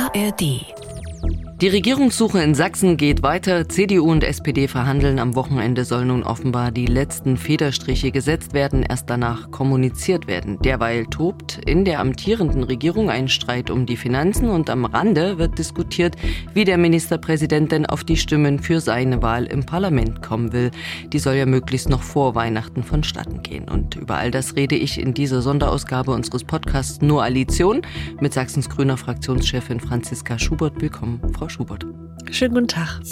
ARD. Die Regierungssuche in Sachsen geht weiter. CDU und SPD verhandeln. Am Wochenende sollen nun offenbar die letzten Federstriche gesetzt werden, erst danach kommuniziert werden. Derweil tobt in der amtierenden Regierung ein Streit um die Finanzen und am Rande wird diskutiert, wie der Ministerpräsident denn auf die Stimmen für seine Wahl im Parlament kommen will. Die soll ja möglichst noch vor Weihnachten vonstatten gehen. Und über all das rede ich in dieser Sonderausgabe unseres Podcasts No Alition mit Sachsens Grüner Fraktionschefin Franziska Schubert. Willkommen, Frau Schubert. Schönen guten Tag.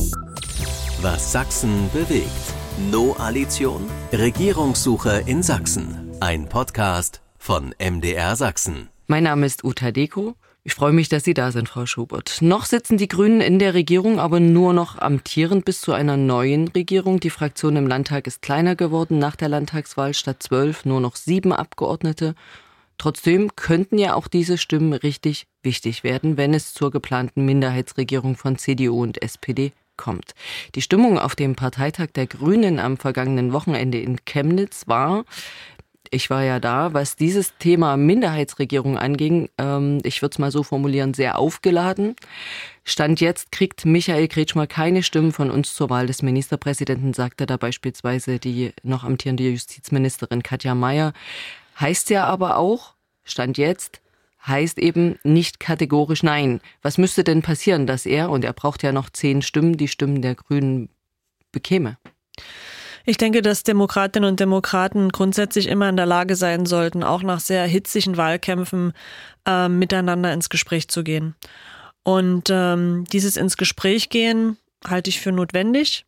Was Sachsen bewegt. No Alition? Regierungssuche in Sachsen. Ein Podcast von MDR Sachsen. Mein Name ist Uta Deko. Ich freue mich, dass Sie da sind, Frau Schubert. Noch sitzen die Grünen in der Regierung, aber nur noch amtierend bis zu einer neuen Regierung. Die Fraktion im Landtag ist kleiner geworden nach der Landtagswahl. Statt 12 nur noch 7 Abgeordnete. Trotzdem könnten ja auch diese Stimmen richtig wichtig werden, wenn es zur geplanten Minderheitsregierung von CDU und SPD kommt. Die Stimmung auf dem Parteitag der Grünen am vergangenen Wochenende in Chemnitz war, ich war ja da, was dieses Thema Minderheitsregierung anging, ich würde es mal so formulieren, sehr aufgeladen. Stand jetzt kriegt Michael Kretschmer keine Stimmen von uns zur Wahl des Ministerpräsidenten, sagte da beispielsweise die noch amtierende Justizministerin Katja Mayer. Heißt ja aber auch, Stand jetzt, heißt eben nicht kategorisch nein. Was müsste denn passieren, dass er, und er braucht ja noch 10 Stimmen, die Stimmen der Grünen bekäme? Ich denke, dass Demokratinnen und grundsätzlich immer in der Lage sein sollten, auch nach sehr hitzigen Wahlkämpfen miteinander ins Gespräch zu gehen. Und dieses ins Gespräch gehen halte ich für notwendig.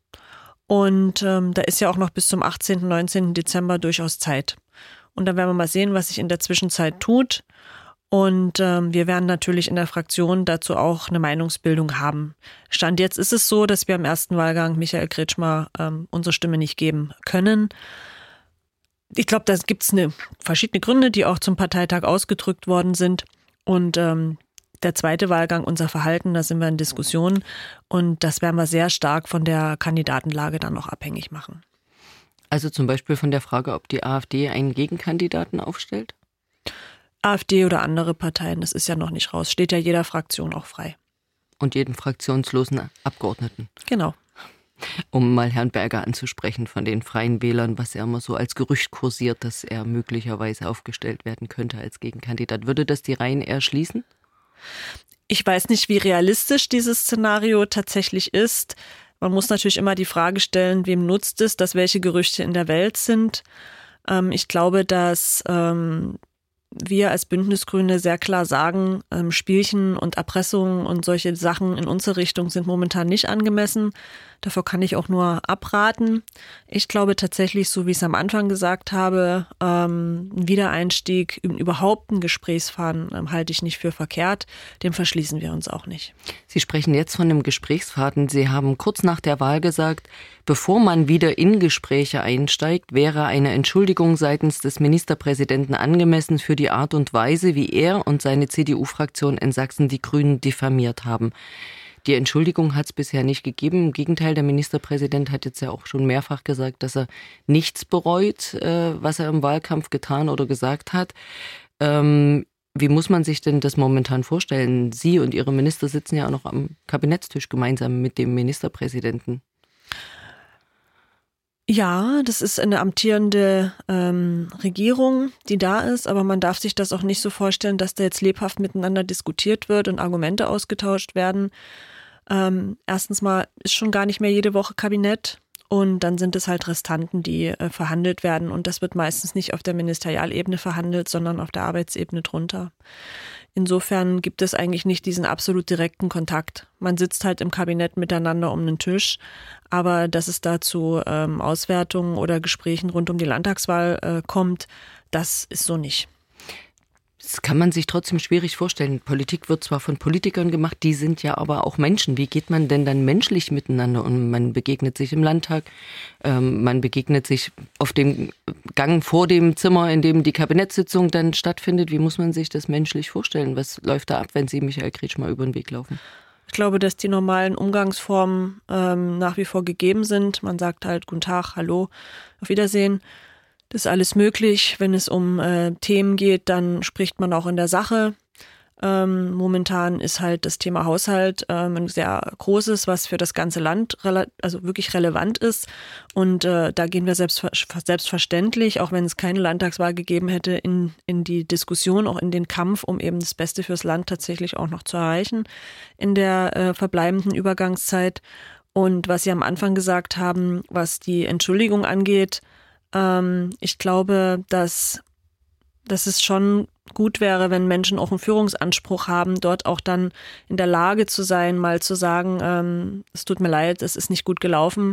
Und da ist ja auch noch bis zum 18., 19. Dezember durchaus Zeit. Und dann werden wir mal sehen, was sich in der Zwischenzeit tut. Und wir werden natürlich in der Fraktion dazu auch eine Meinungsbildung haben. Stand jetzt ist es so, dass wir im ersten Wahlgang Michael Kretschmer unsere Stimme nicht geben können. Ich glaube, da gibt es verschiedene Gründe, die auch zum Parteitag ausgedrückt worden sind. Und der zweite Wahlgang, unser Verhalten, da sind wir in Diskussion. Und das werden wir sehr stark von der Kandidatenlage dann noch abhängig machen. Also zum Beispiel von der Frage, ob die AfD einen Gegenkandidaten aufstellt? AfD oder andere Parteien, das ist ja noch nicht raus. Steht ja jeder Fraktion auch frei. Und jeden fraktionslosen Abgeordneten. Genau. Um mal Herrn Berger anzusprechen von den Freien Wählern, was ja immer so als Gerücht kursiert, dass er möglicherweise aufgestellt werden könnte als Gegenkandidat. Würde das die Reihen eher schließen? Ich weiß nicht, wie realistisch dieses Szenario tatsächlich ist. Man muss natürlich immer die Frage stellen, wem nutzt es, dass welche Gerüchte in der Welt sind. Ich glaube, dass wir als Bündnisgrüne sehr klar sagen, Spielchen und Erpressungen und solche Sachen in unsere Richtung sind momentan nicht angemessen. Davor kann ich auch nur abraten. Ich glaube tatsächlich, so wie ich es am Anfang gesagt habe, ein Wiedereinstieg, überhaupt ein Gesprächsfaden halte ich nicht für verkehrt. Dem verschließen wir uns auch nicht. Sie sprechen jetzt von einem Gesprächsfaden. Sie haben kurz nach der Wahl gesagt, bevor man wieder in Gespräche einsteigt, wäre eine Entschuldigung seitens des Ministerpräsidenten angemessen für die Art und Weise, wie er und seine CDU-Fraktion in Sachsen die Grünen diffamiert haben. Die Entschuldigung hat es bisher nicht gegeben. Im Gegenteil, der Ministerpräsident hat jetzt ja auch schon mehrfach gesagt, dass er nichts bereut, was er im Wahlkampf getan oder gesagt hat. Wie muss man sich denn das momentan vorstellen? Sie und Ihre Minister sitzen ja auch noch am Kabinettstisch gemeinsam mit dem Ministerpräsidenten. Ja, das ist eine amtierende Regierung, die da ist, aber man darf sich das auch nicht so vorstellen, dass da jetzt lebhaft miteinander diskutiert wird und Argumente ausgetauscht werden. Erstens mal ist schon gar nicht mehr jede Woche Kabinett und dann sind es halt Restanten, die verhandelt werden und das wird meistens nicht auf der Ministerialebene verhandelt, sondern auf der Arbeitsebene drunter. Insofern gibt es eigentlich nicht diesen absolut direkten Kontakt. Man sitzt halt im Kabinett miteinander um den Tisch, aber dass es da zu Auswertungen oder Gesprächen rund um die Landtagswahl kommt, das ist so nicht. Das kann man sich trotzdem schwierig vorstellen. Politik wird zwar von Politikern gemacht, die sind ja aber auch Menschen. Wie geht man denn dann menschlich miteinander um? Man begegnet sich im Landtag, man begegnet sich auf dem Gang vor dem Zimmer, in dem die Kabinettssitzung dann stattfindet. Wie muss man sich das menschlich vorstellen? Was läuft da ab, wenn Sie Michael Kretschmer über den Weg laufen? Ich glaube, dass die normalen Umgangsformen nach wie vor gegeben sind. Man sagt halt Guten Tag, Hallo, auf Wiedersehen. Das ist alles möglich. Wenn es um Themen geht, dann spricht man auch in der Sache. Momentan ist halt das Thema Haushalt ein sehr großes, was für das ganze Land also wirklich relevant ist. Und da gehen wir selbstverständlich, auch wenn es keine Landtagswahl gegeben hätte, in die Diskussion, auch in den Kampf, um eben das Beste fürs Land tatsächlich auch noch zu erreichen in der verbleibenden Übergangszeit. Und was Sie am Anfang gesagt haben, was die Entschuldigung angeht, ich glaube, dass es schon gut wäre, wenn Menschen auch einen Führungsanspruch haben, dort auch dann in der Lage zu sein, mal zu sagen, es tut mir leid, es ist nicht gut gelaufen,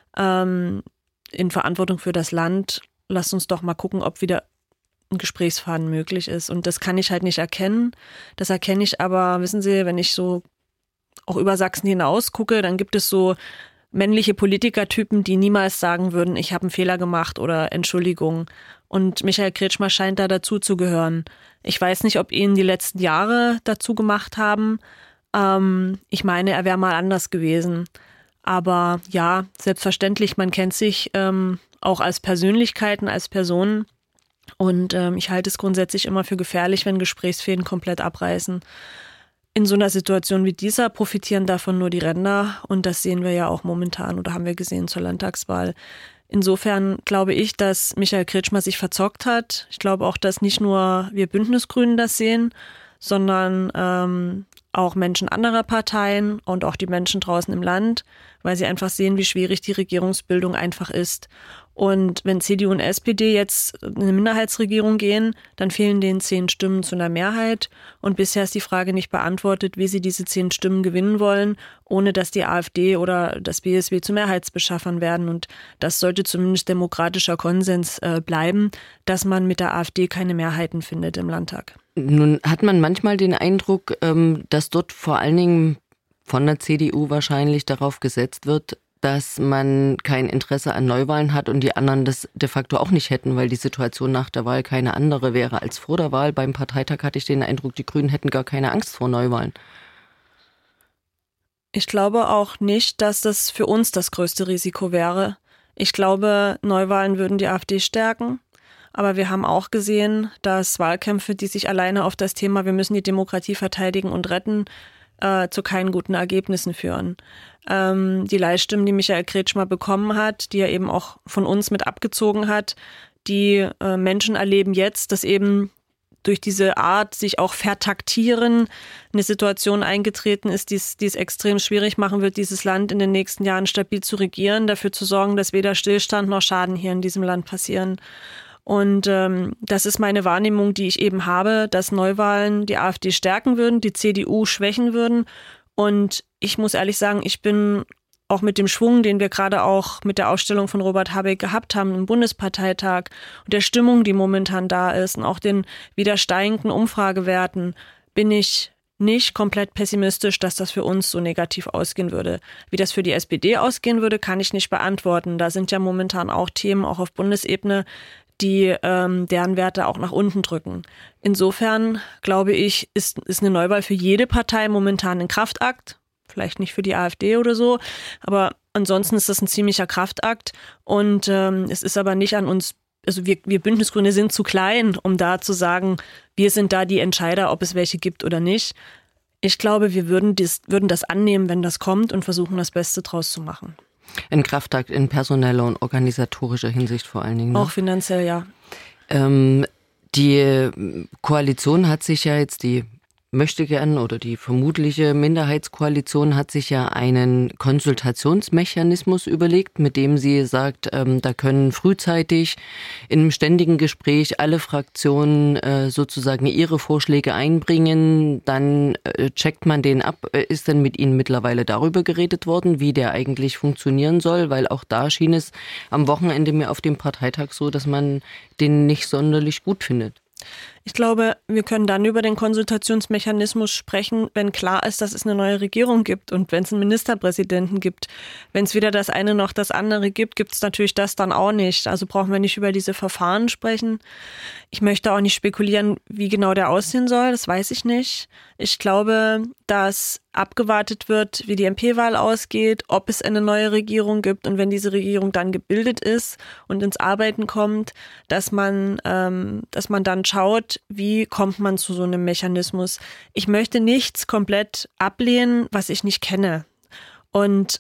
in Verantwortung für das Land, lasst uns doch mal gucken, ob wieder ein Gesprächsfaden möglich ist. Und das kann ich halt nicht erkennen. Das erkenne ich aber, wissen Sie, wenn ich so auch über Sachsen hinaus gucke, dann gibt es so männliche Politikertypen, die niemals sagen würden, ich habe einen Fehler gemacht oder Entschuldigung. Und Michael Kretschmer scheint da dazu zu gehören. Ich weiß nicht, ob ihn die letzten Jahre dazu gemacht haben. Ich meine, er wäre mal anders gewesen. Aber ja, selbstverständlich, man kennt sich auch als Persönlichkeiten, als Personen. Und ich halte es grundsätzlich immer für gefährlich, wenn Gesprächsfäden komplett abreißen. In so einer Situation wie dieser profitieren davon nur die Ränder. Und das sehen wir ja auch momentan oder haben wir gesehen zur Landtagswahl. Insofern glaube ich, dass Michael Kretschmer sich verzockt hat. Ich glaube auch, dass nicht nur wir Bündnisgrünen das sehen, sondern auch Menschen anderer Parteien und auch die Menschen draußen im Land, weil sie einfach sehen, wie schwierig die Regierungsbildung einfach ist. Und wenn CDU und SPD jetzt in eine Minderheitsregierung gehen, dann fehlen denen 10 Stimmen zu einer Mehrheit. Und bisher ist die Frage nicht beantwortet, wie sie diese 10 Stimmen gewinnen wollen, ohne dass die AfD oder das BSW zu Mehrheitsbeschaffern werden. Und das sollte zumindest demokratischer Konsens bleiben, dass man mit der AfD keine Mehrheiten findet im Landtag. Nun hat man manchmal den Eindruck, dass dort vor allen Dingen von der CDU wahrscheinlich darauf gesetzt wird, dass man kein Interesse an Neuwahlen hat und die anderen das de facto auch nicht hätten, weil die Situation nach der Wahl keine andere wäre als vor der Wahl. Beim Parteitag hatte ich den Eindruck, die Grünen hätten gar keine Angst vor Neuwahlen. Ich glaube auch nicht, dass das für uns das größte Risiko wäre. Ich glaube, Neuwahlen würden die AfD stärken. Aber wir haben auch gesehen, dass Wahlkämpfe, die sich alleine auf das Thema, wir müssen die Demokratie verteidigen und retten, zu keinen guten Ergebnissen führen. Die Leihstimmen, die Michael Kretschmer bekommen hat, die er eben auch von uns mit abgezogen hat, die Menschen erleben jetzt, dass eben durch diese Art, sich auch vertaktieren, eine Situation eingetreten ist, die es extrem schwierig machen wird, dieses Land in den nächsten Jahren stabil zu regieren, dafür zu sorgen, dass weder Stillstand noch Schaden hier in diesem Land passieren. Und das ist meine Wahrnehmung, die ich eben habe, dass Neuwahlen die AfD stärken würden, die CDU schwächen würden. Und ich muss ehrlich sagen, ich bin auch mit dem Schwung, den wir gerade auch mit der Ausstellung von Robert Habeck gehabt haben im Bundesparteitag und der Stimmung, die momentan da ist und auch den wieder steigenden Umfragewerten, bin ich nicht komplett pessimistisch, dass das für uns so negativ ausgehen würde. Wie das für die SPD ausgehen würde, kann ich nicht beantworten. Da sind ja momentan auch Themen, auch auf Bundesebene, die deren Werte auch nach unten drücken. Insofern, glaube ich, ist eine Neuwahl für jede Partei momentan ein Kraftakt. Vielleicht nicht für die AfD oder so, aber ansonsten ist das ein ziemlicher Kraftakt. Und es ist aber nicht an uns, also wir Bündnisgrüne sind zu klein, um da zu sagen, wir sind da die Entscheider, ob es welche gibt oder nicht. Ich glaube, wir würden das annehmen, wenn das kommt und versuchen, das Beste draus zu machen. Ein Kraftakt in personeller und organisatorischer Hinsicht vor allen Dingen. Ne? Auch finanziell, ja. Die Koalition hat sich ja jetzt, die Möchtegern oder die vermutliche Minderheitskoalition hat sich ja einen Konsultationsmechanismus überlegt, mit dem sie sagt, da können frühzeitig in einem ständigen Gespräch alle Fraktionen sozusagen ihre Vorschläge einbringen, dann checkt man den ab. Ist denn mit Ihnen mittlerweile darüber geredet worden, wie der eigentlich funktionieren soll? Weil auch da schien es am Wochenende mir auf dem Parteitag so, dass man den nicht sonderlich gut findet. Ich glaube, wir können dann über den Konsultationsmechanismus sprechen, wenn klar ist, dass es eine neue Regierung gibt und wenn es einen Ministerpräsidenten gibt. Wenn es weder das eine noch das andere gibt, gibt es natürlich das dann auch nicht. Also brauchen wir nicht über diese Verfahren sprechen. Ich möchte auch nicht spekulieren, wie genau der aussehen soll. Das weiß ich nicht. Ich glaube, dass abgewartet wird, wie die MP-Wahl ausgeht, ob es eine neue Regierung gibt und wenn diese Regierung dann gebildet ist und ins Arbeiten kommt, dass man dann schaut, Antwort, wie kommt man zu so einem Mechanismus? Ich möchte nichts komplett ablehnen, was ich nicht kenne. Und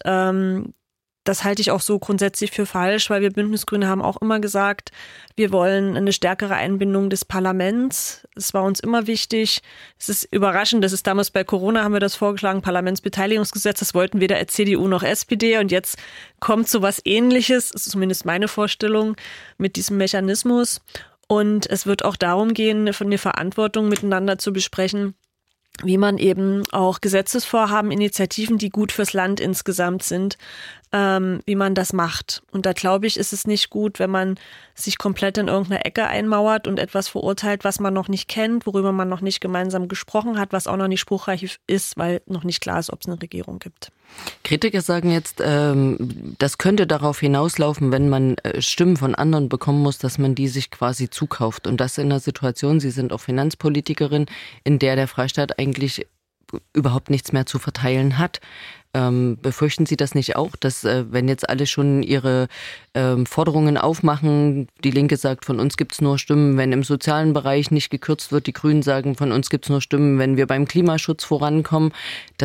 das halte ich auch so grundsätzlich für falsch, weil wir Bündnisgrüne haben auch immer gesagt, wir wollen eine stärkere Einbindung des Parlaments. Es war uns immer wichtig. Es ist überraschend, das ist damals bei Corona, haben wir das vorgeschlagen, Parlamentsbeteiligungsgesetz, das wollten weder CDU noch SPD und jetzt kommt so was Ähnliches, das ist zumindest meine Vorstellung, mit diesem Mechanismus. Und es wird auch darum gehen, eine Verantwortung miteinander zu besprechen, wie man eben auch Gesetzesvorhaben, Initiativen, die gut fürs Land insgesamt sind, wie man das macht. Und da glaube ich, ist es nicht gut, wenn man sich komplett in irgendeiner Ecke einmauert und etwas verurteilt, was man noch nicht kennt, worüber man noch nicht gemeinsam gesprochen hat, was auch noch nicht spruchreich ist, weil noch nicht klar ist, ob es eine Regierung gibt. Kritiker sagen jetzt, das könnte darauf hinauslaufen, wenn man Stimmen von anderen bekommen muss, dass man die sich quasi zukauft. Und das in einer Situation, Sie sind auch Finanzpolitikerin, in der der Freistaat eigentlich überhaupt nichts mehr zu verteilen hat. Befürchten Sie das nicht auch, dass wenn jetzt alle schon ihre Forderungen aufmachen, die Linke sagt, von uns gibt's nur Stimmen, wenn im sozialen Bereich nicht gekürzt wird, die Grünen sagen, von uns gibt's nur Stimmen, wenn wir beim Klimaschutz vorankommen,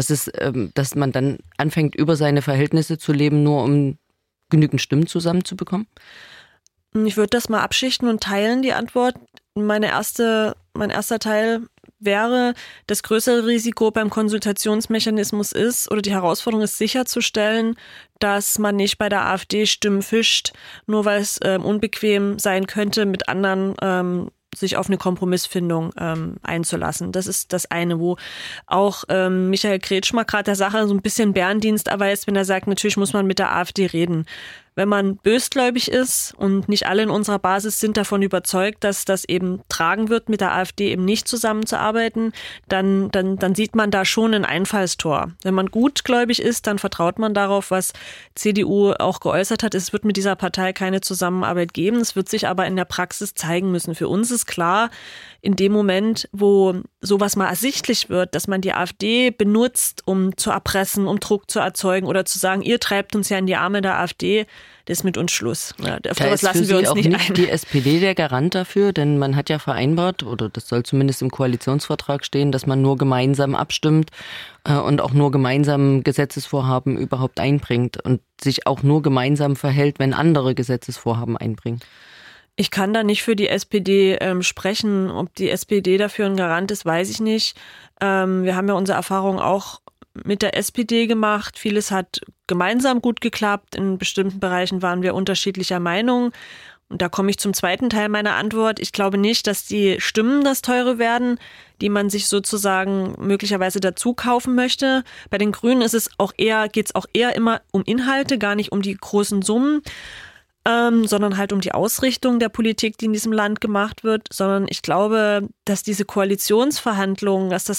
dass man dann anfängt, über seine Verhältnisse zu leben, nur um genügend Stimmen zusammenzubekommen? Ich würde das mal abschichten und teilen, die Antwort. Mein erster Teil wäre, das größere Risiko beim Konsultationsmechanismus ist, oder die Herausforderung ist sicherzustellen, dass man nicht bei der AfD Stimmen fischt, nur weil es unbequem sein könnte, mit anderen sich auf eine Kompromissfindung einzulassen. Das ist das eine, wo auch Michael Kretschmer gerade der Sache so ein bisschen Bärendienst erweist, wenn er sagt, natürlich muss man mit der AfD reden. Wenn man bösgläubig ist und nicht alle in unserer Basis sind davon überzeugt, dass das eben tragen wird, mit der AfD eben nicht zusammenzuarbeiten, dann sieht man da schon ein Einfallstor. Wenn man gutgläubig ist, dann vertraut man darauf, was CDU auch geäußert hat. Es wird mit dieser Partei keine Zusammenarbeit geben. Es wird sich aber in der Praxis zeigen müssen. Für uns ist klar, in dem Moment, wo sowas mal ersichtlich wird, dass man die AfD benutzt, um zu erpressen, um Druck zu erzeugen oder zu sagen, ihr treibt uns ja in die Arme der AfD, das ist mit uns Schluss. Ja, da ist lassen wir uns nicht ein. Die SPD der Garant dafür, denn man hat ja vereinbart, oder das soll zumindest im Koalitionsvertrag stehen, dass man nur gemeinsam abstimmt und auch nur gemeinsam Gesetzesvorhaben überhaupt einbringt und sich auch nur gemeinsam verhält, wenn andere Gesetzesvorhaben einbringen. Ich kann da nicht für die SPD sprechen. Ob die SPD dafür ein Garant ist, weiß ich nicht. Wir haben ja unsere Erfahrungen auch mit der SPD gemacht. Vieles hat gemeinsam gut geklappt. In bestimmten Bereichen waren wir unterschiedlicher Meinung. Und da komme ich zum zweiten Teil meiner Antwort. Ich glaube nicht, dass die Stimmen das Teure werden, die man sich sozusagen möglicherweise dazu kaufen möchte. Bei den Grünen geht es auch eher immer um Inhalte, gar nicht um die großen Summen, sondern halt um die Ausrichtung der Politik, die in diesem Land gemacht wird, sondern ich glaube, dass diese Koalitionsverhandlungen, das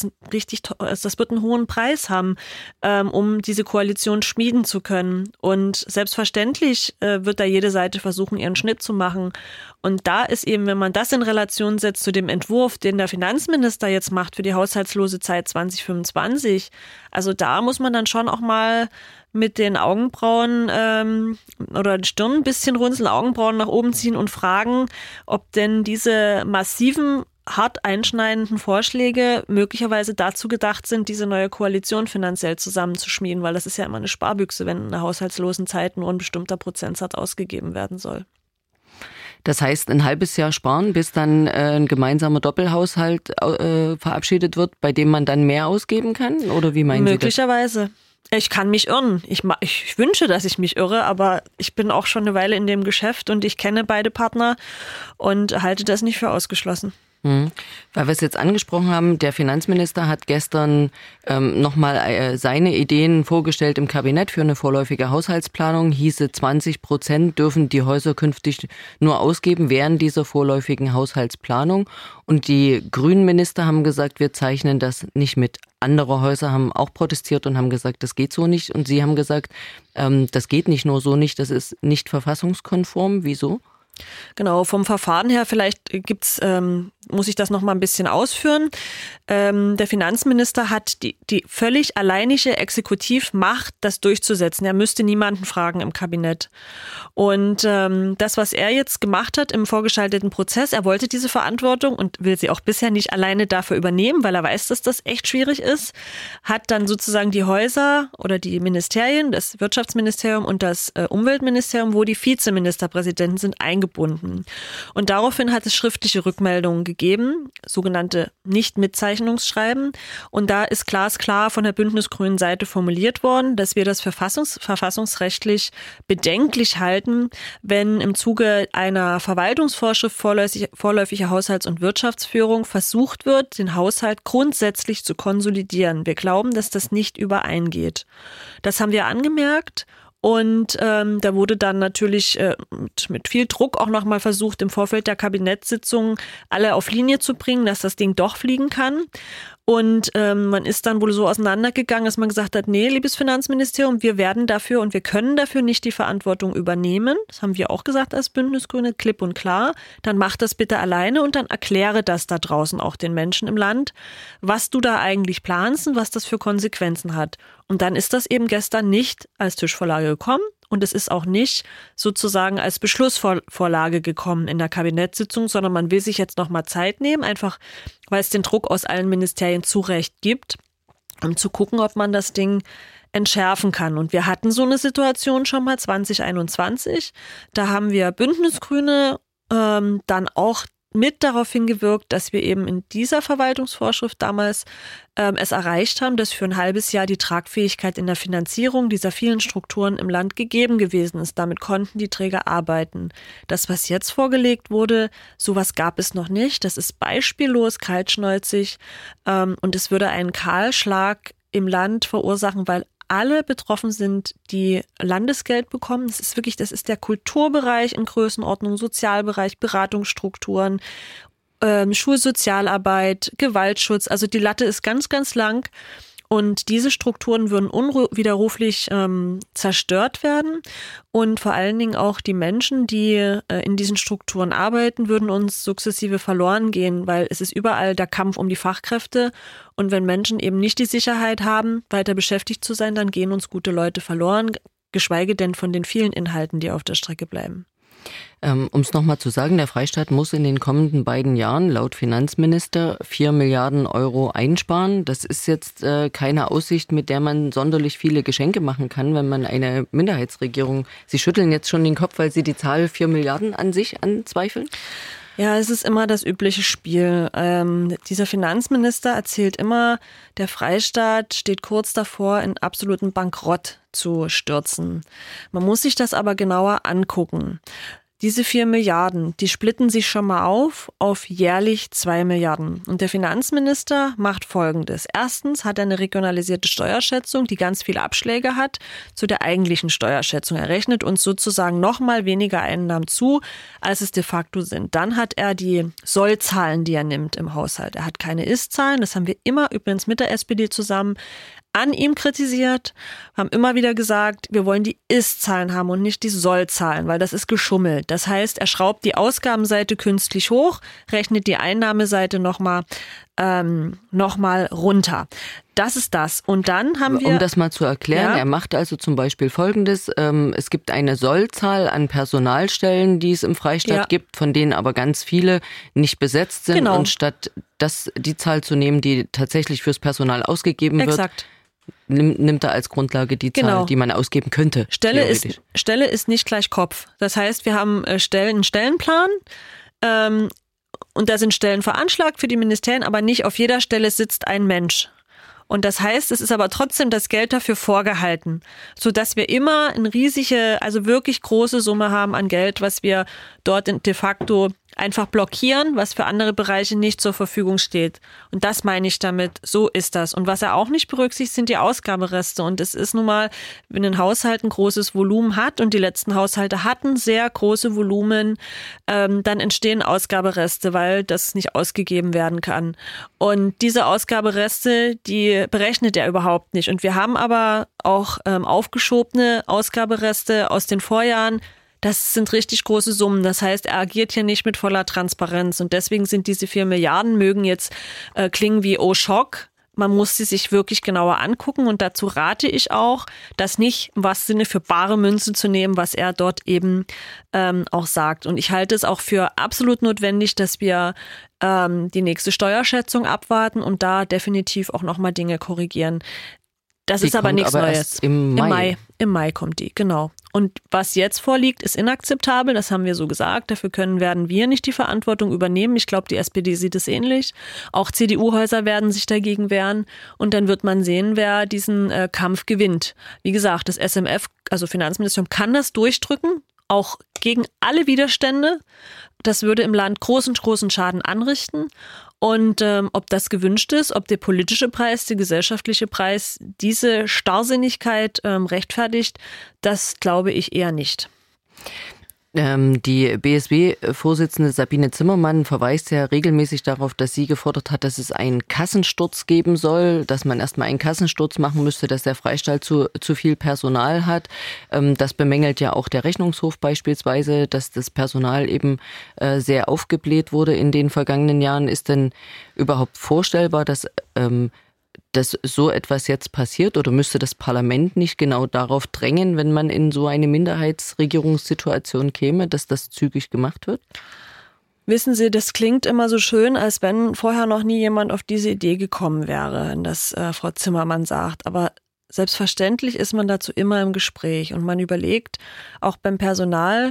wird einen hohen Preis haben, um diese Koalition schmieden zu können. Und selbstverständlich wird da jede Seite versuchen, ihren Schnitt zu machen. Und da ist eben, wenn man das in Relation setzt zu dem Entwurf, den der Finanzminister jetzt macht für die haushaltslose Zeit 2025, also da muss man dann schon auch mal mit den Augenbrauen oder den Stirn ein bisschen runzeln, Augenbrauen nach oben ziehen und fragen, ob denn diese massiven, hart einschneidenden Vorschläge möglicherweise dazu gedacht sind, diese neue Koalition finanziell zusammenzuschmieden, weil das ist ja immer eine Sparbüchse, wenn in der haushaltslosen Zeit nur ein bestimmter Prozentsatz ausgegeben werden soll. Das heißt, ein halbes Jahr sparen, bis dann ein gemeinsamer Doppelhaushalt verabschiedet wird, bei dem man dann mehr ausgeben kann? Oder wie meinen Sie das? Möglicherweise. Ich kann mich irren. Ich wünsche, dass ich mich irre, aber ich bin auch schon eine Weile in dem Geschäft und ich kenne beide Partner und halte das nicht für ausgeschlossen. Weil wir es jetzt angesprochen haben, der Finanzminister hat gestern nochmal seine Ideen vorgestellt im Kabinett für eine vorläufige Haushaltsplanung. Hieße 20% dürfen die Häuser künftig nur ausgeben während dieser vorläufigen Haushaltsplanung. Und die grünen Minister haben gesagt, wir zeichnen das nicht mit. Andere Häuser haben auch protestiert und haben gesagt, das geht so nicht. Und Sie haben gesagt, das geht nicht nur so nicht, das ist nicht verfassungskonform. Wieso? Genau, vom Verfahren her vielleicht gibt's muss ich das noch mal ein bisschen ausführen. Der Finanzminister hat die völlig alleinige Exekutivmacht, das durchzusetzen. Er müsste niemanden fragen im Kabinett. Und das, was er jetzt gemacht hat im vorgeschalteten Prozess, er wollte diese Verantwortung und will sie auch bisher nicht alleine dafür übernehmen, weil er weiß, dass das echt schwierig ist, hat dann sozusagen die Häuser oder die Ministerien, das Wirtschaftsministerium und das Umweltministerium, wo die Vizeministerpräsidenten sind, eingebunden. Und daraufhin hat es schriftliche Rückmeldungen gegeben, sogenannte Nicht-Mitzeichnungsschreiben. Und da ist glasklar von der bündnisgrünen Seite formuliert worden, dass wir das verfassungsrechtlich bedenklich halten, wenn im Zuge einer Verwaltungsvorschrift vorläufige Haushalts- und Wirtschaftsführung versucht wird, den Haushalt grundsätzlich zu konsolidieren. Wir glauben, dass das nicht übereingeht. Das haben wir angemerkt. Und da wurde dann natürlich mit viel Druck auch nochmal versucht, im Vorfeld der Kabinettssitzung alle auf Linie zu bringen, dass das Ding doch fliegen kann. Und man ist dann wohl so auseinandergegangen, dass man gesagt hat, nee, liebes Finanzministerium, wir werden dafür und wir können dafür nicht die Verantwortung übernehmen. Das haben wir auch gesagt als Bündnisgrüne, klipp und klar. Dann mach das bitte alleine und dann erkläre das da draußen auch den Menschen im Land, was du da eigentlich planst und was das für Konsequenzen hat. Und dann ist das eben gestern nicht als Tischvorlage gekommen. Und es ist auch nicht sozusagen als Beschlussvorlage gekommen in der Kabinettssitzung, sondern man will sich jetzt nochmal Zeit nehmen, einfach weil es den Druck aus allen Ministerien zu Recht gibt, um zu gucken, ob man das Ding entschärfen kann. Und wir hatten so eine Situation schon mal 2021. Da haben wir Bündnisgrüne dann auch mit darauf hingewirkt, dass wir eben in dieser Verwaltungsvorschrift damals es erreicht haben, dass für ein halbes Jahr die Tragfähigkeit in der Finanzierung dieser vielen Strukturen im Land gegeben gewesen ist. Damit konnten die Träger arbeiten. Das, was jetzt vorgelegt wurde, sowas gab es noch nicht. Das ist beispiellos, kaltschnäuzig und es würde einen Kahlschlag im Land verursachen, weil alle betroffen sind, die Landesgeld bekommen. Das ist der Kulturbereich in Größenordnung, Sozialbereich, Beratungsstrukturen, Schulsozialarbeit, Gewaltschutz. Also die Latte ist ganz, ganz lang. Und diese Strukturen würden unwiderruflich zerstört werden. Und vor allen Dingen auch die Menschen, die in diesen Strukturen arbeiten, würden uns sukzessive verloren gehen, weil es ist überall der Kampf um die Fachkräfte. Und wenn Menschen eben nicht die Sicherheit haben, weiter beschäftigt zu sein, dann gehen uns gute Leute verloren, geschweige denn von den vielen Inhalten, die auf der Strecke bleiben. Um es nochmal zu sagen, der Freistaat muss in den kommenden beiden Jahren laut Finanzminister 4 Milliarden Euro einsparen. Das ist jetzt keine Aussicht, mit der man sonderlich viele Geschenke machen kann, wenn man eine Minderheitsregierung... Sie schütteln jetzt schon den Kopf, weil Sie die Zahl 4 Milliarden an sich anzweifeln? Ja, es ist immer das übliche Spiel. Dieser Finanzminister erzählt immer, der Freistaat steht kurz davor, in absoluten Bankrott zu stürzen. Man muss sich das aber genauer angucken. Diese 4 Milliarden, die splitten sich schon mal auf jährlich 2 Milliarden. Und der Finanzminister macht Folgendes. Erstens hat er eine regionalisierte Steuerschätzung, die ganz viele Abschläge hat, zu der eigentlichen Steuerschätzung. Er rechnet uns sozusagen noch mal weniger Einnahmen zu, als es de facto sind. Dann hat er die Sollzahlen, die er nimmt im Haushalt. Er hat keine Ist-Zahlen, das haben wir immer übrigens mit der SPD zusammen an ihm kritisiert, haben immer wieder gesagt, wir wollen die Ist-Zahlen haben und nicht die Soll-Zahlen, weil das ist geschummelt. Das heißt, er schraubt die Ausgabenseite künstlich hoch, rechnet die Einnahmeseite nochmal runter. Das ist das. Und dann haben wir... Um das mal zu erklären, ja. Er macht also zum Beispiel Folgendes. Es gibt eine Sollzahl an Personalstellen, die es im Freistaat gibt, von denen aber ganz viele nicht besetzt sind. Genau. Und statt die Zahl zu nehmen, die tatsächlich fürs Personal ausgegeben wird, nimmt er als Grundlage die Zahl, die man ausgeben könnte. Stelle ist nicht gleich Kopf. Das heißt, wir haben einen Stellenplan und da sind Stellen veranschlagt für die Ministerien, aber nicht auf jeder Stelle sitzt ein Mensch. Und das heißt, es ist aber trotzdem das Geld dafür vorgehalten, sodass wir immer eine riesige, also wirklich große Summe haben an Geld, was wir dort de facto einfach blockieren, was für andere Bereiche nicht zur Verfügung steht. Und das meine ich damit, so ist das. Und was er auch nicht berücksichtigt, sind die Ausgabereste. Und es ist nun mal, wenn ein Haushalt ein großes Volumen hat und die letzten Haushalte hatten sehr große Volumen, dann entstehen Ausgabereste, weil das nicht ausgegeben werden kann. Und diese Ausgabereste, die berechnet er überhaupt nicht. Und wir haben aber auch aufgeschobene Ausgabereste aus den Vorjahren, Das sind richtig große Summen. Das heißt, er agiert hier nicht mit voller Transparenz. Und deswegen sind diese 4 Milliarden, mögen jetzt klingen wie oh Schock. Man muss sie sich wirklich genauer angucken. Und dazu rate ich auch, das nicht im wahrsten Sinne für bare Münze zu nehmen, was er dort eben auch sagt. Und ich halte es auch für absolut notwendig, dass wir die nächste Steuerschätzung abwarten und da definitiv auch nochmal Dinge korrigieren. Das ist aber nichts Neues. Im Mai. Im Mai kommt die, genau. Und was jetzt vorliegt, ist inakzeptabel, das haben wir so gesagt. Dafür werden wir nicht die Verantwortung übernehmen. Ich glaube, die SPD sieht es ähnlich. Auch CDU-Häuser werden sich dagegen wehren. Und dann wird man sehen, wer diesen Kampf gewinnt. Wie gesagt, das SMF, also Finanzministerium, kann das durchdrücken, auch gegen alle Widerstände. Das würde im Land großen Schaden anrichten. Und ob das gewünscht ist, ob der politische Preis, der gesellschaftliche Preis diese Starrsinnigkeit rechtfertigt, das glaube ich eher nicht. Die BSW-Vorsitzende Sabine Zimmermann verweist ja regelmäßig darauf, dass sie gefordert hat, dass es einen Kassensturz geben soll, dass man erstmal einen Kassensturz machen müsste, dass der Freistaat zu viel Personal hat. Das bemängelt ja auch der Rechnungshof beispielsweise, dass das Personal eben sehr aufgebläht wurde in den vergangenen Jahren. Ist denn überhaupt vorstellbar, dass so etwas jetzt passiert, oder müsste das Parlament nicht genau darauf drängen, wenn man in so eine Minderheitsregierungssituation käme, dass das zügig gemacht wird? Wissen Sie, das klingt immer so schön, als wenn vorher noch nie jemand auf diese Idee gekommen wäre, wenn das Frau Zimmermann sagt. Aber selbstverständlich ist man dazu immer im Gespräch und man überlegt, auch beim Personal,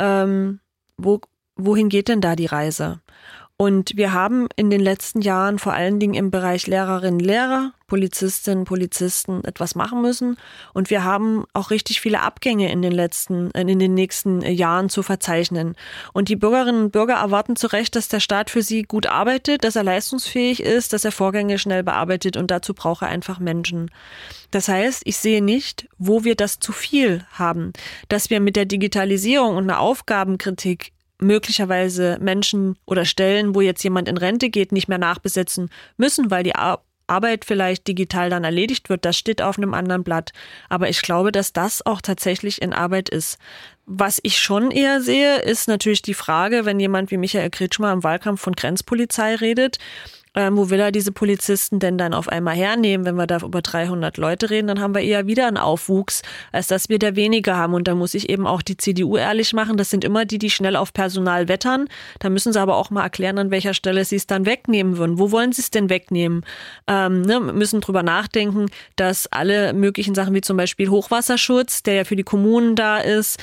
wohin geht denn da die Reise? Und wir haben in den letzten Jahren vor allen Dingen im Bereich Lehrerinnen, Lehrer, Polizistinnen, Polizisten etwas machen müssen. Und wir haben auch richtig viele Abgänge in den nächsten Jahren zu verzeichnen. Und die Bürgerinnen und Bürger erwarten zu Recht, dass der Staat für sie gut arbeitet, dass er leistungsfähig ist, dass er Vorgänge schnell bearbeitet, und dazu braucht er einfach Menschen. Das heißt, ich sehe nicht, wo wir das zu viel haben, dass wir mit der Digitalisierung und einer Aufgabenkritik möglicherweise Menschen oder Stellen, wo jetzt jemand in Rente geht, nicht mehr nachbesetzen müssen, weil die Arbeit vielleicht digital dann erledigt wird. Das steht auf einem anderen Blatt. Aber ich glaube, dass das auch tatsächlich in Arbeit ist. Was ich schon eher sehe, ist natürlich die Frage, wenn jemand wie Michael Kretschmer im Wahlkampf von Grenzpolizei redet, wo will er diese Polizisten denn dann auf einmal hernehmen? Wenn wir da über 300 Leute reden, dann haben wir eher wieder einen Aufwuchs, als dass wir da weniger haben. Und da muss ich eben auch die CDU ehrlich machen. Das sind immer die schnell auf Personal wettern. Da müssen sie aber auch mal erklären, an welcher Stelle sie es dann wegnehmen würden. Wo wollen sie es denn wegnehmen? Müssen drüber nachdenken, dass alle möglichen Sachen wie zum Beispiel Hochwasserschutz, der ja für die Kommunen da ist,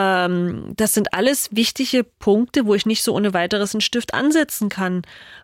das sind alles wichtige Punkte, wo ich nicht so ohne weiteres einen Stift ansetzen kann.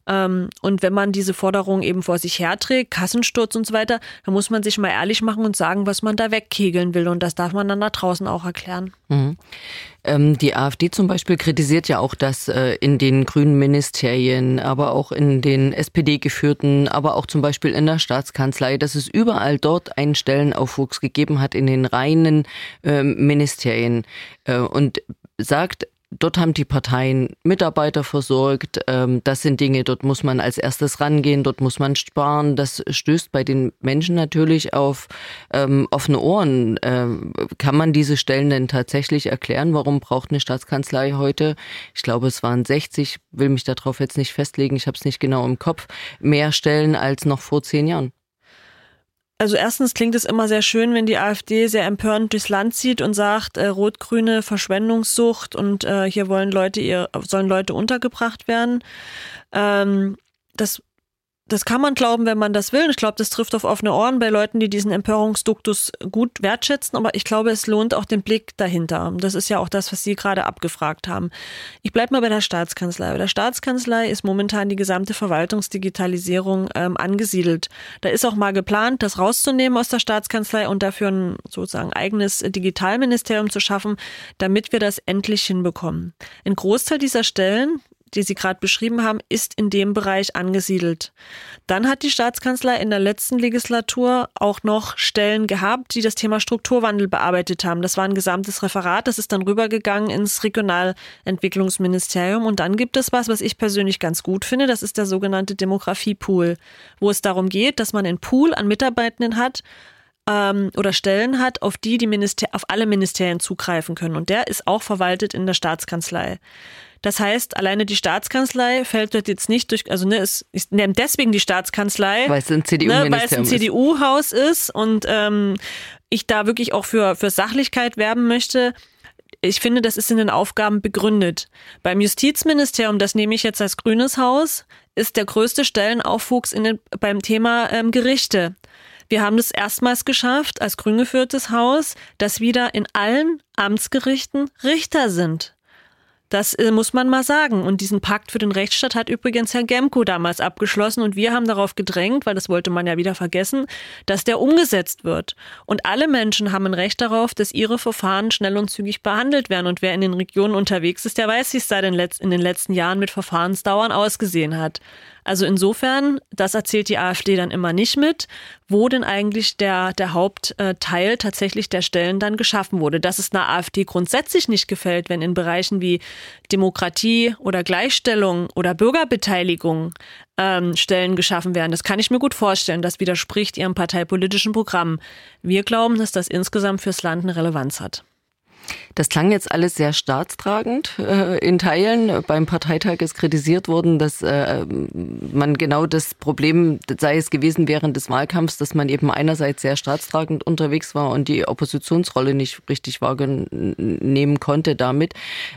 Und wenn man diese Forderung eben vor sich herträgt, Kassensturz und so weiter, dann muss man sich mal ehrlich machen und sagen, was man da wegkegeln will. Und das darf man dann da draußen auch erklären. Mhm. Die AfD zum Beispiel kritisiert ja auch, dass in den grünen Ministerien, aber auch in den SPD-geführten, aber auch zum Beispiel in der Staatskanzlei, dass es überall dort einen Stellenaufwuchs gegeben hat in den reinen Ministerien, und sagt, dort haben die Parteien Mitarbeiter versorgt. Das sind Dinge, dort muss man als erstes rangehen, dort muss man sparen. Das stößt bei den Menschen natürlich auf offene Ohren. Kann man diese Stellen denn tatsächlich erklären? Warum braucht eine Staatskanzlei heute, ich glaube es waren 60, will mich darauf jetzt nicht festlegen, ich habe es nicht genau im Kopf, mehr Stellen als noch vor 10 Jahren? Also erstens klingt es immer sehr schön, wenn die AfD sehr empörend durchs Land zieht und sagt, rot-grüne Verschwendungssucht und hier sollen Leute untergebracht werden. Das kann man glauben, wenn man das will. Ich glaube, das trifft auf offene Ohren bei Leuten, die diesen Empörungsduktus gut wertschätzen. Aber ich glaube, es lohnt auch den Blick dahinter. Das ist ja auch das, was Sie gerade abgefragt haben. Ich bleibe mal bei der Staatskanzlei. Bei der Staatskanzlei ist momentan die gesamte Verwaltungsdigitalisierung angesiedelt. Da ist auch mal geplant, das rauszunehmen aus der Staatskanzlei und dafür ein sozusagen eigenes Digitalministerium zu schaffen, damit wir das endlich hinbekommen. Ein Großteil dieser Stellen, die Sie gerade beschrieben haben, ist in dem Bereich angesiedelt. Dann hat die Staatskanzlei in der letzten Legislatur auch noch Stellen gehabt, die das Thema Strukturwandel bearbeitet haben. Das war ein gesamtes Referat, das ist dann rübergegangen ins Regionalentwicklungsministerium. Und dann gibt es was ich persönlich ganz gut finde, das ist der sogenannte Demografiepool, wo es darum geht, dass man einen Pool an Mitarbeitenden hat, oder Stellen hat, auf die auf alle Ministerien zugreifen können. Und der ist auch verwaltet in der Staatskanzlei. Das heißt, alleine die Staatskanzlei fällt dort jetzt nicht durch, also ich nehme deswegen die Staatskanzlei, weil es ein CDU-Ministerium ist. CDU-Haus ist und ich da wirklich auch für Sachlichkeit werben möchte. Ich finde, das ist in den Aufgaben begründet. Beim Justizministerium, das nehme ich jetzt als grünes Haus, ist der größte Stellenaufwuchs beim Thema Gerichte. Wir haben das erstmals geschafft, als grün geführtes Haus, dass wieder in allen Amtsgerichten Richter sind. Das muss man mal sagen. Und diesen Pakt für den Rechtsstaat hat übrigens Herr Gemko damals abgeschlossen. Und wir haben darauf gedrängt, weil das wollte man ja wieder vergessen, dass der umgesetzt wird. Und alle Menschen haben ein Recht darauf, dass ihre Verfahren schnell und zügig behandelt werden. Und wer in den Regionen unterwegs ist, der weiß, wie es in den letzten Jahren mit Verfahrensdauern ausgesehen hat. Also insofern, das erzählt die AfD dann immer nicht mit, wo denn eigentlich der Hauptteil tatsächlich der Stellen dann geschaffen wurde. Dass es einer AfD grundsätzlich nicht gefällt, wenn in Bereichen wie Demokratie oder Gleichstellung oder Bürgerbeteiligung Stellen geschaffen werden. Das kann ich mir gut vorstellen. Das widerspricht ihrem parteipolitischen Programm. Wir glauben, dass das insgesamt fürs Land eine Relevanz hat. Das klang jetzt alles sehr staatstragend in Teilen. Beim Parteitag ist kritisiert worden, dass man genau das Problem sei es gewesen während des Wahlkampfs, dass man eben einerseits sehr staatstragend unterwegs war und die Oppositionsrolle nicht richtig wahrnehmen konnte damit.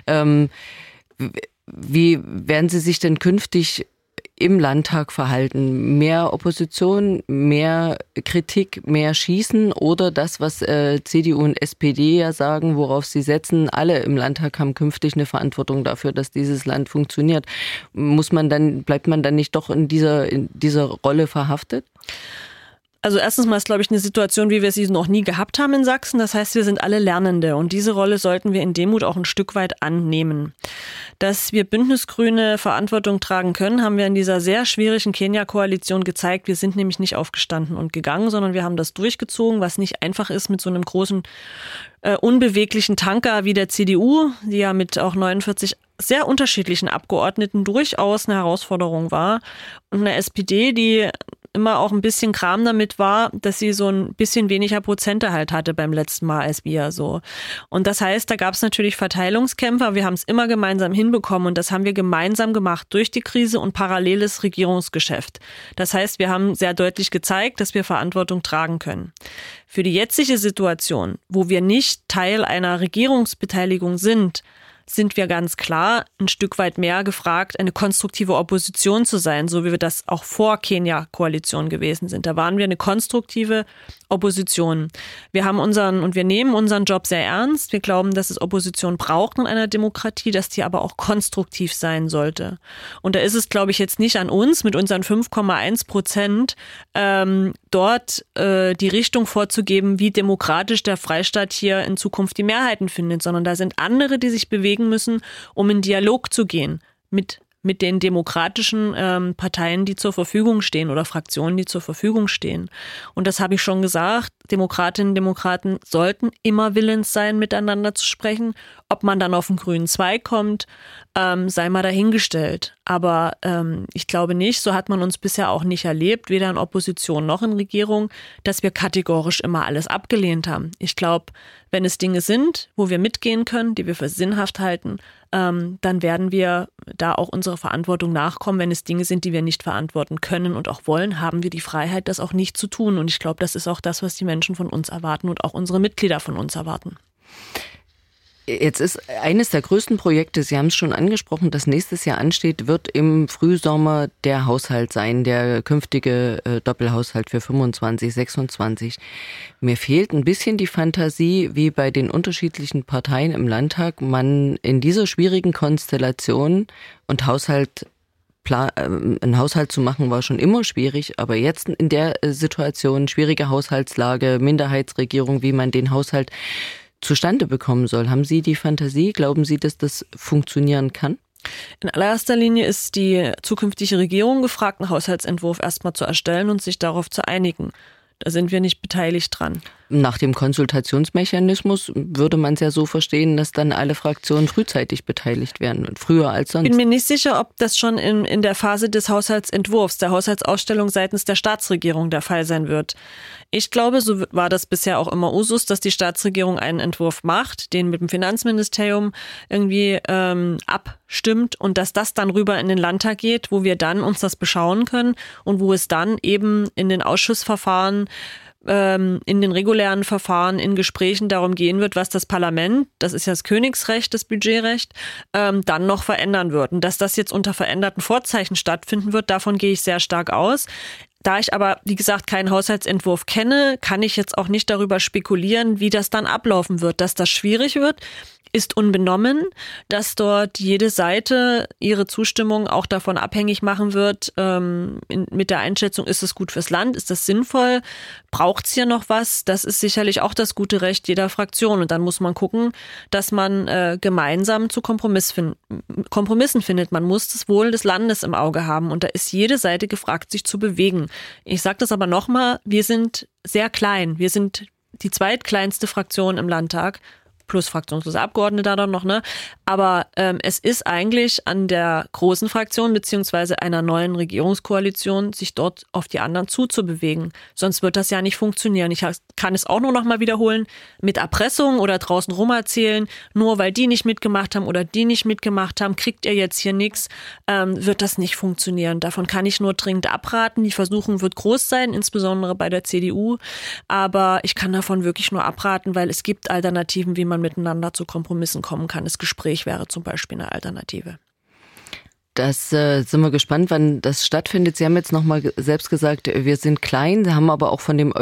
Wie werden Sie sich denn künftig im Landtag verhalten? Mehr Opposition, mehr Kritik, mehr Schießen oder das, was CDU und SPD ja sagen, worauf sie setzen, alle im Landtag haben künftig eine Verantwortung dafür, dass dieses Land funktioniert. Bleibt man dann nicht doch in dieser Rolle verhaftet? Also erstens mal ist, glaube ich, eine Situation, wie wir sie noch nie gehabt haben in Sachsen. Das heißt, wir sind alle Lernende und diese Rolle sollten wir in Demut auch ein Stück weit annehmen. Dass wir Bündnisgrüne Verantwortung tragen können, haben wir in dieser sehr schwierigen Kenia-Koalition gezeigt. Wir sind nämlich nicht aufgestanden und gegangen, sondern wir haben das durchgezogen, was nicht einfach ist mit so einem großen, unbeweglichen Tanker wie der CDU, die ja mit auch 49 sehr unterschiedlichen Abgeordneten durchaus eine Herausforderung war, und eine SPD, die immer auch ein bisschen Kram damit war, dass sie so ein bisschen weniger Prozente halt hatte beim letzten Mal als wir so. Und das heißt, da gab es natürlich Verteilungskämpfe, aber wir haben es immer gemeinsam hinbekommen und das haben wir gemeinsam gemacht durch die Krise und paralleles Regierungsgeschäft. Das heißt, wir haben sehr deutlich gezeigt, dass wir Verantwortung tragen können. Für die jetzige Situation, wo wir nicht Teil einer Regierungsbeteiligung sind wir ganz klar ein Stück weit mehr gefragt, eine konstruktive Opposition zu sein, so wie wir das auch vor Kenia-Koalition gewesen sind. Da waren wir eine konstruktive Opposition. Wir nehmen unseren Job sehr ernst. Wir glauben, dass es Opposition braucht in einer Demokratie, dass die aber auch konstruktiv sein sollte. Und da ist es, glaube ich, jetzt nicht an uns mit unseren 5,1%, dort die Richtung vorzugeben, wie demokratisch der Freistaat hier in Zukunft die Mehrheiten findet, sondern da sind andere, die sich bewegen müssen, um in Dialog zu gehen mit den demokratischen Parteien, die zur Verfügung stehen oder Fraktionen, die zur Verfügung stehen. Und das habe ich schon gesagt, Demokratinnen und Demokraten sollten immer willens sein, miteinander zu sprechen. Ob man dann auf den grünen Zweig kommt, sei mal dahingestellt. Aber ich glaube nicht, so hat man uns bisher auch nicht erlebt, weder in Opposition noch in Regierung, dass wir kategorisch immer alles abgelehnt haben. Ich glaube, wenn es Dinge sind, wo wir mitgehen können, die wir für sinnhaft halten, dann werden wir da auch unserer Verantwortung nachkommen. Wenn es Dinge sind, die wir nicht verantworten können und auch wollen, haben wir die Freiheit, das auch nicht zu tun. Und ich glaube, das ist auch das, was die Menschen von uns erwarten und auch unsere Mitglieder von uns erwarten. Jetzt ist eines der größten Projekte, Sie haben es schon angesprochen, das nächstes Jahr ansteht, wird im Frühsommer der Haushalt sein, der künftige Doppelhaushalt für 25, 26. Mir fehlt ein bisschen die Fantasie, wie bei den unterschiedlichen Parteien im Landtag man in dieser schwierigen Konstellation und einen Haushalt zu machen war schon immer schwierig, aber jetzt in der Situation, schwierige Haushaltslage, Minderheitsregierung, wie man den Haushalt zustande bekommen soll. Haben Sie die Fantasie? Glauben Sie, dass das funktionieren kann? In allererster Linie ist die zukünftige Regierung gefragt, einen Haushaltsentwurf erstmal zu erstellen und sich darauf zu einigen. Da sind wir nicht beteiligt dran. Nach dem Konsultationsmechanismus würde man es ja so verstehen, dass dann alle Fraktionen frühzeitig beteiligt werden, früher als sonst. Ich bin mir nicht sicher, ob das schon in der Phase des Haushaltsentwurfs, der Haushaltsausstellung seitens der Staatsregierung der Fall sein wird. Ich glaube, so war das bisher auch immer Usus, dass die Staatsregierung einen Entwurf macht, den mit dem Finanzministerium irgendwie abstimmt und dass das dann rüber in den Landtag geht, wo wir dann uns das beschauen können und wo es dann eben in den Ausschussverfahren, in den regulären Verfahren, in Gesprächen darum gehen wird, was das Parlament, das ist ja das Königsrecht, das Budgetrecht, dann noch verändern wird. Und dass das jetzt unter veränderten Vorzeichen stattfinden wird, davon gehe ich sehr stark aus. Da ich aber, wie gesagt, keinen Haushaltsentwurf kenne, kann ich jetzt auch nicht darüber spekulieren, wie das dann ablaufen wird. Dass das schwierig wird, ist unbenommen, dass dort jede Seite ihre Zustimmung auch davon abhängig machen wird, mit der Einschätzung, ist es gut fürs Land, ist das sinnvoll, braucht es hier noch was? Das ist sicherlich auch das gute Recht jeder Fraktion. Und dann muss man gucken, dass man gemeinsam zu Kompromissen findet. Man muss das Wohl des Landes im Auge haben. Und da ist jede Seite gefragt, sich zu bewegen. Ich sage das aber nochmal, wir sind sehr klein. Wir sind die zweitkleinste Fraktion im Landtag. Plus fraktionslose Abgeordnete da dann noch, ne? Aber es ist eigentlich an der großen Fraktion beziehungsweise einer neuen Regierungskoalition, sich dort auf die anderen zuzubewegen. Sonst wird das ja nicht funktionieren. Ich kann es auch nur noch mal wiederholen, mit Erpressung oder draußen rum erzählen, nur weil die nicht mitgemacht haben oder die nicht mitgemacht haben, kriegt ihr jetzt hier nichts, wird das nicht funktionieren. Davon kann ich nur dringend abraten. Die Versuchung wird groß sein, insbesondere bei der CDU. Aber ich kann davon wirklich nur abraten, weil es gibt Alternativen, wie man miteinander zu Kompromissen kommen kann. Das Gespräch wäre zum Beispiel eine Alternative. Das sind wir gespannt, wann das stattfindet. Sie haben jetzt nochmal selbst gesagt, wir sind klein. Sie haben aber auch von dem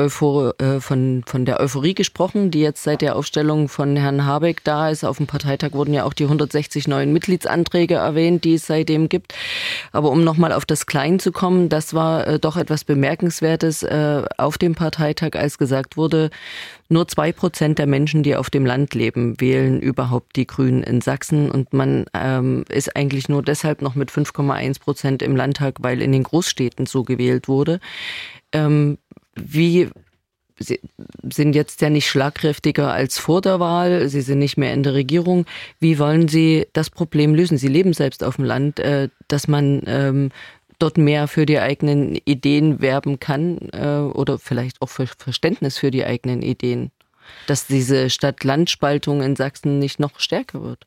von der Euphorie gesprochen, die jetzt seit der Aufstellung von Herrn Habeck da ist. Auf dem Parteitag wurden ja auch die 160 neuen Mitgliedsanträge erwähnt, die es seitdem gibt. Aber um nochmal auf das Klein zu kommen, das war doch etwas Bemerkenswertes auf dem Parteitag, als gesagt wurde, nur 2% der Menschen, die auf dem Land leben, wählen überhaupt die Grünen in Sachsen. Und man ist eigentlich nur deshalb noch mit 5,1% im Landtag, weil in den Großstädten so gewählt wurde. Sie sind jetzt ja nicht schlagkräftiger als vor der Wahl. Sie sind nicht mehr in der Regierung. Wie wollen Sie das Problem lösen? Sie leben selbst auf dem Land, dass man dort mehr für die eigenen Ideen werben kann oder vielleicht auch für Verständnis für die eigenen Ideen, dass diese Stadt-Land-Spaltung in Sachsen nicht noch stärker wird?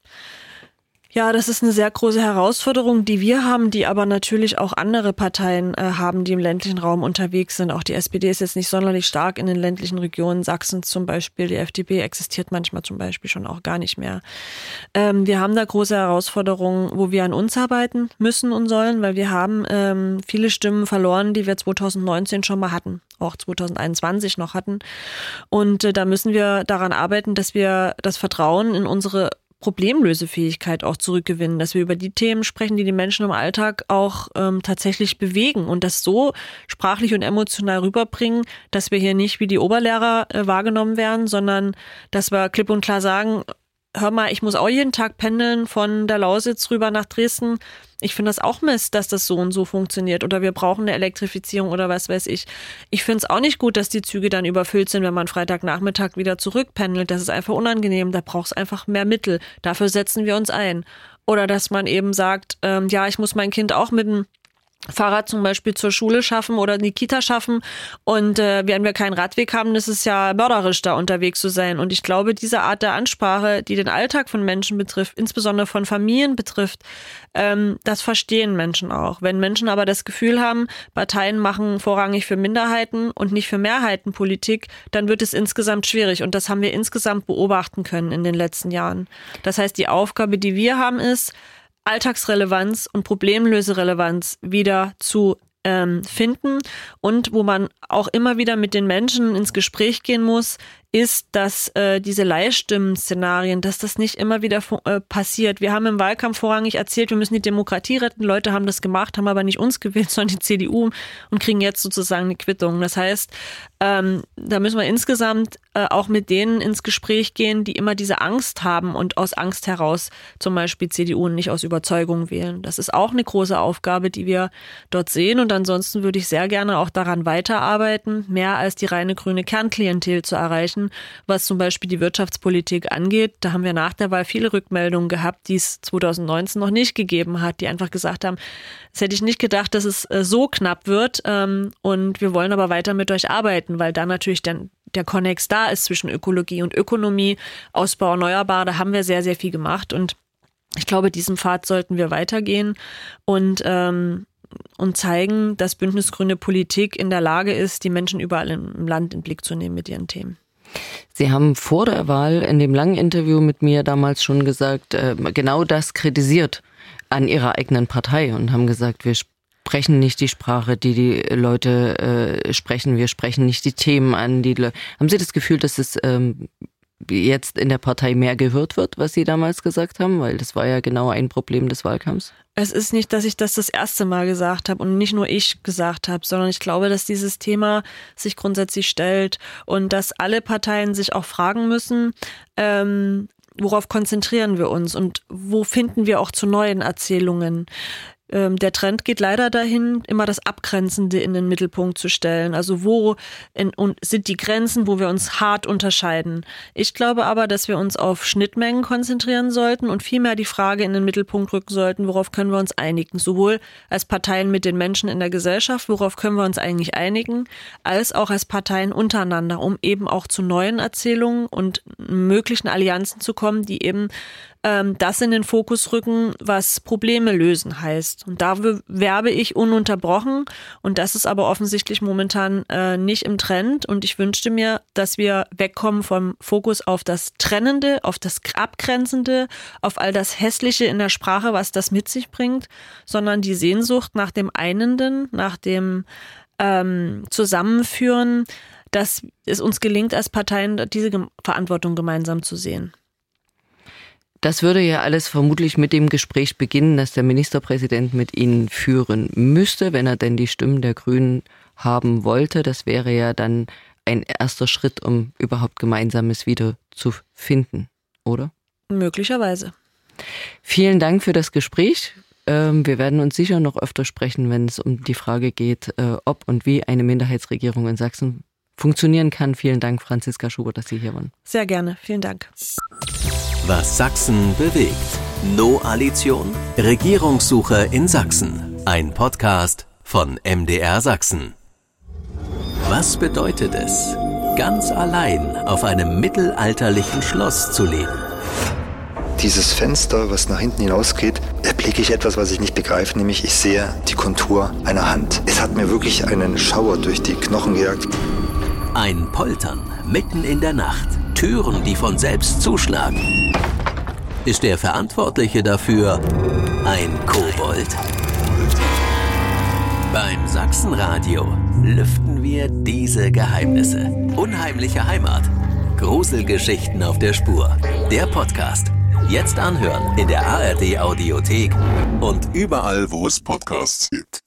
Ja, das ist eine sehr große Herausforderung, die wir haben, die aber natürlich auch andere Parteien haben, die im ländlichen Raum unterwegs sind. Auch die SPD ist jetzt nicht sonderlich stark in den ländlichen Regionen Sachsens zum Beispiel. Die FDP existiert manchmal zum Beispiel schon auch gar nicht mehr. Wir haben da große Herausforderungen, wo wir an uns arbeiten müssen und sollen, weil wir haben viele Stimmen verloren, die wir 2019 schon mal hatten, auch 2021 noch hatten. Und da müssen wir daran arbeiten, dass wir das Vertrauen in unsere Problemlösefähigkeit auch zurückgewinnen, dass wir über die Themen sprechen, die die Menschen im Alltag auch tatsächlich bewegen und das so sprachlich und emotional rüberbringen, dass wir hier nicht wie die Oberlehrer wahrgenommen werden, sondern dass wir klipp und klar sagen, hör mal, ich muss auch jeden Tag pendeln von der Lausitz rüber nach Dresden. Ich finde das auch Mist, dass das so und so funktioniert. Oder wir brauchen eine Elektrifizierung oder was weiß ich. Ich finde es auch nicht gut, dass die Züge dann überfüllt sind, wenn man Freitagnachmittag wieder zurückpendelt. Das ist einfach unangenehm. Da braucht es einfach mehr Mittel. Dafür setzen wir uns ein. Oder dass man eben sagt, ja, ich muss mein Kind auch mit dem Fahrrad zum Beispiel zur Schule schaffen oder in die Kita schaffen und wenn wir keinen Radweg haben, ist es ja mörderisch, da unterwegs zu sein. Und ich glaube, diese Art der Ansprache, die den Alltag von Menschen betrifft, insbesondere von Familien betrifft, das verstehen Menschen auch. Wenn Menschen aber das Gefühl haben, Parteien machen vorrangig für Minderheiten und nicht für Mehrheiten Politik, dann wird es insgesamt schwierig. Und das haben wir insgesamt beobachten können in den letzten Jahren. Das heißt, die Aufgabe, die wir haben, ist, Alltagsrelevanz und Problemlöserelevanz wieder zu finden und wo man auch immer wieder mit den Menschen ins Gespräch gehen muss, ist, dass diese Leihstimmen-Szenarien, dass das nicht immer wieder passiert. Wir haben im Wahlkampf vorrangig erzählt, wir müssen die Demokratie retten. Leute haben das gemacht, haben aber nicht uns gewählt, sondern die CDU und kriegen jetzt sozusagen eine Quittung. Das heißt, da müssen wir insgesamt auch mit denen ins Gespräch gehen, die immer diese Angst haben und aus Angst heraus zum Beispiel CDU und nicht aus Überzeugung wählen. Das ist auch eine große Aufgabe, die wir dort sehen. Und ansonsten würde ich sehr gerne auch daran weiterarbeiten, mehr als die reine grüne Kernklientel zu erreichen, was zum Beispiel die Wirtschaftspolitik angeht. Da haben wir nach der Wahl viele Rückmeldungen gehabt, die es 2019 noch nicht gegeben hat, die einfach gesagt haben, das hätte ich nicht gedacht, dass es so knapp wird. Und wir wollen aber weiter mit euch arbeiten, weil da natürlich der Konnex da ist zwischen Ökologie und Ökonomie, Ausbau erneuerbar, da haben wir sehr, sehr viel gemacht. Und ich glaube, diesen Pfad sollten wir weitergehen und zeigen, dass bündnisgrüne Politik in der Lage ist, die Menschen überall im Land in den Blick zu nehmen mit ihren Themen. Sie haben vor der Wahl in dem langen Interview mit mir damals schon gesagt, genau das kritisiert an Ihrer eigenen Partei und haben gesagt, wir sprechen nicht die Sprache, die Leute sprechen, wir sprechen nicht die Themen an. Haben Sie das Gefühl, dass es jetzt in der Partei mehr gehört wird, was Sie damals gesagt haben? Weil das war ja genau ein Problem des Wahlkampfs. Es ist nicht, dass ich das erste Mal gesagt habe und nicht nur ich gesagt habe, sondern ich glaube, dass dieses Thema sich grundsätzlich stellt und dass alle Parteien sich auch fragen müssen, worauf konzentrieren wir uns und wo finden wir auch zu neuen Erzählungen. Der Trend geht leider dahin, immer das Abgrenzende in den Mittelpunkt zu stellen. Also wo sind die Grenzen, wo wir uns hart unterscheiden. Ich glaube aber, dass wir uns auf Schnittmengen konzentrieren sollten und vielmehr die Frage in den Mittelpunkt rücken sollten, worauf können wir uns einigen. Sowohl als Parteien mit den Menschen in der Gesellschaft, worauf können wir uns eigentlich einigen, als auch als Parteien untereinander, um eben auch zu neuen Erzählungen und möglichen Allianzen zu kommen, die eben das in den Fokus rücken, was Probleme lösen heißt. Und da werbe ich ununterbrochen und das ist aber offensichtlich momentan nicht im Trend und ich wünschte mir, dass wir wegkommen vom Fokus auf das Trennende, auf das Abgrenzende, auf all das Hässliche in der Sprache, was das mit sich bringt, sondern die Sehnsucht nach dem Einenden, nach dem Zusammenführen, dass es uns gelingt, als Parteien diese Verantwortung gemeinsam zu sehen. Das würde ja alles vermutlich mit dem Gespräch beginnen, das der Ministerpräsident mit Ihnen führen müsste, wenn er denn die Stimmen der Grünen haben wollte. Das wäre ja dann ein erster Schritt, um überhaupt Gemeinsames wieder zu finden, oder? Möglicherweise. Vielen Dank für das Gespräch. Wir werden uns sicher noch öfter sprechen, wenn es um die Frage geht, ob und wie eine Minderheitsregierung in Sachsen funktionieren kann. Vielen Dank, Franziska Schubert, dass Sie hier waren. Sehr gerne. Vielen Dank. Was Sachsen bewegt. No-Alition? Regierungssuche in Sachsen. Ein Podcast von MDR Sachsen. Was bedeutet es, ganz allein auf einem mittelalterlichen Schloss zu leben? Dieses Fenster, was nach hinten hinausgeht, erblicke ich etwas, was ich nicht begreife, nämlich ich sehe die Kontur einer Hand. Es hat mir wirklich einen Schauer durch die Knochen gejagt. Ein Poltern mitten in der Nacht. Türen, die von selbst zuschlagen. Ist der Verantwortliche dafür ein Kobold? Beim Sachsenradio lüften wir diese Geheimnisse. Unheimliche Heimat. Gruselgeschichten auf der Spur. Der Podcast. Jetzt anhören in der ARD Audiothek und überall, wo es Podcasts gibt.